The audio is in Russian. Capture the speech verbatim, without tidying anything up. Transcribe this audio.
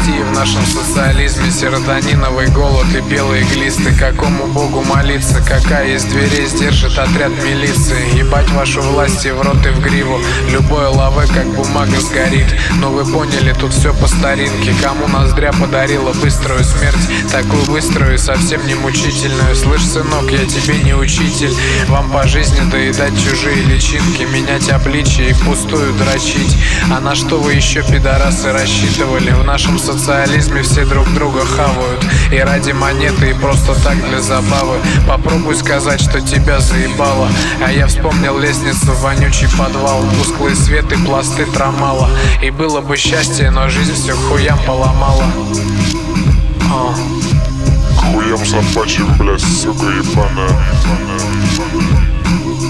Амнистии в нашем социализме, серотониновый голод и белые глисты. Какому богу молиться, какая из дверей сдержит отряд милиции? Ебать вашу власть и в рот и в гриву, любое лаве как бумага сгорит. Но вы поняли, тут все по старинке. Кому ноздря подарила быструю смерть, такую быструю и совсем не мучительную. Слышь, сынок, я тебе не учитель, вам по жизни доедать чужие личинки, менять обличие и пустую дрочить. А на что вы еще, пидорасы, рассчитывали? В нашем социализме все друг друга хавают, и ради монеты, и просто так для забавы. Попробуй сказать, что тебя заебало. А я вспомнил лестницу в вонючий подвал, тусклый свет и пласты трамала. И было бы счастье, но жизнь все хуям поломала. а. Хуям собачьим, блядь, сука ебаная.